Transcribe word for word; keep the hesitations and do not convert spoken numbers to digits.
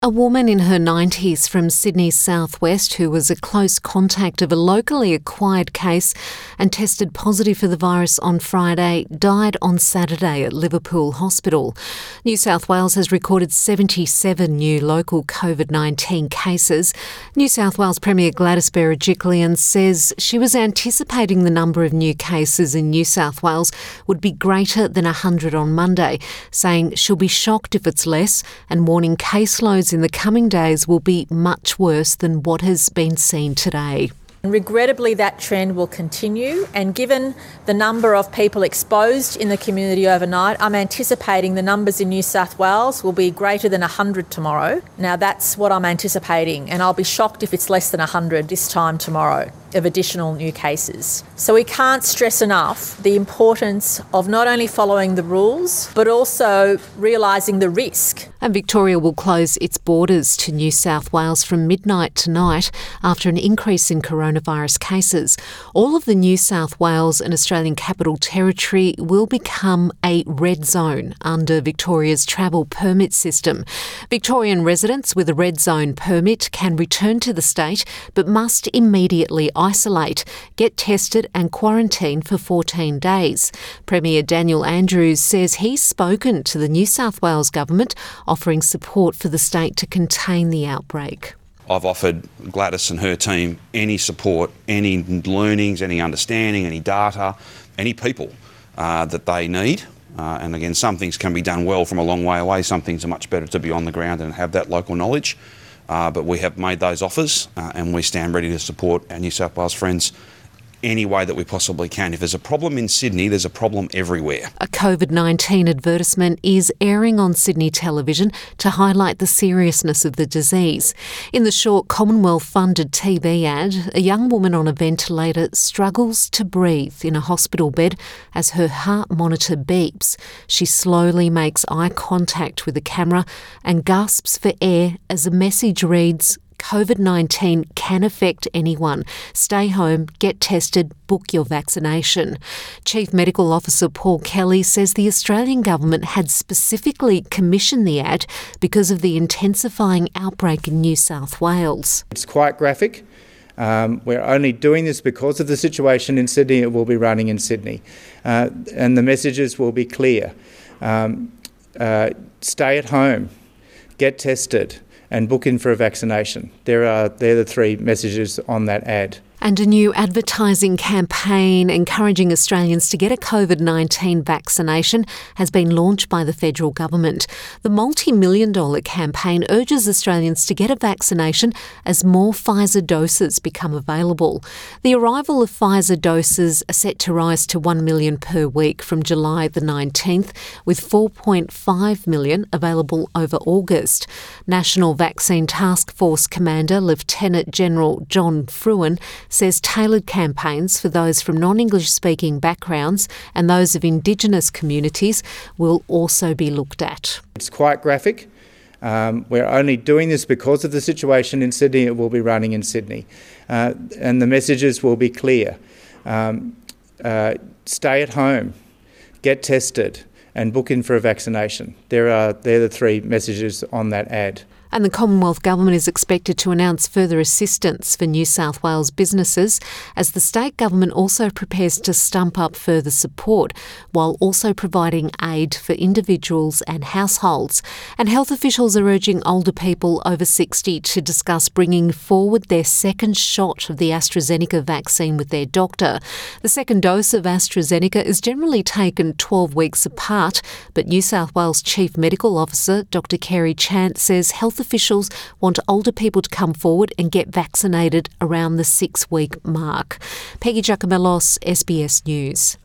A woman in her nineties from Sydney's southwest who was a close contact of a locally acquired case and tested positive for the virus on Friday died on Saturday at Liverpool Hospital. New South Wales has recorded seventy-seven new local COVID nineteen cases. New South Wales Premier Gladys Berejiklian says she was anticipating the number of new cases in New South Wales would be greater than one hundred on Monday, saying she'll be shocked if it's less and warning caseloads in the coming days will be much worse than what has been seen today. Regrettably, that trend will continue, and given the number of people exposed in the community overnight, I'm anticipating the numbers in New South Wales will be greater than one hundred tomorrow. Now, that's what I'm anticipating, and I'll be shocked if it's less than one hundred this time tomorrow of additional new cases. So we can't stress enough the importance of not only following the rules, but also realising the risk. And Victoria will close its borders to New South Wales from midnight tonight after an increase in coronavirus cases. All of the New South Wales and Australian Capital Territory will become a red zone under Victoria's travel permit system. Victorian residents with a red zone permit can return to the state but must immediately isolate, get tested and quarantine for fourteen days. Premier Daniel Andrews says he's spoken to the New South Wales government, offering support for the state to contain the outbreak. I've offered Gladys and her team any support, any learnings, any understanding, any data, any people uh, that they need. Uh, and again, some things can be done well from a long way away. Some things are much better to be on the ground and have that local knowledge. Uh, but we have made those offers uh, and we stand ready to support our New South Wales friends any way that we possibly can. If there's a problem in Sydney, there's a problem everywhere. A COVID nineteen advertisement is airing on Sydney television to highlight the seriousness of the disease. In the short Commonwealth-funded T V ad, a young woman on a ventilator struggles to breathe in a hospital bed as her heart monitor beeps. She slowly makes eye contact with the camera and gasps for air as a message reads, COVID nineteen can affect anyone. Stay home, get tested, book your vaccination. Chief Medical Officer Paul Kelly says the Australian government had specifically commissioned the ad because of the intensifying outbreak in New South Wales. It's quite graphic. Um, we're only doing this because of the situation in Sydney. It will be running in Sydney. Uh, and the messages will be clear. Um, uh, stay at home, get tested, and book in for a vaccination. There are they're the three messages on that ad. And a new advertising campaign encouraging Australians to get a COVID nineteen vaccination has been launched by the federal government. The multi-million dollar campaign urges Australians to get a vaccination as more Pfizer doses become available. The arrival of Pfizer doses are set to rise to one million per week from July the nineteenth, with four point five million available over August. National Vaccine Task Force Commander Lieutenant General John Fruin says tailored campaigns for those from non-English speaking backgrounds and those of Indigenous communities will also be looked at. It's quite graphic. Um, we're only doing this because of the situation in Sydney. It will be running in Sydney. Uh, and the messages will be clear. Um, uh, stay at home, get tested, and book in for a vaccination. There are they're the three messages on that ad. And the Commonwealth Government is expected to announce further assistance for New South Wales businesses as the state government also prepares to stump up further support while also providing aid for individuals and households. And health officials are urging older people over sixty to discuss bringing forward their second shot of the AstraZeneca vaccine with their doctor. The second dose of AstraZeneca is generally taken twelve weeks apart, but New South Wales Chief Medical Officer Doctor Kerry Chant says health officials want older people to come forward and get vaccinated around the six-week mark. Peggy Giacomellos, S B S News.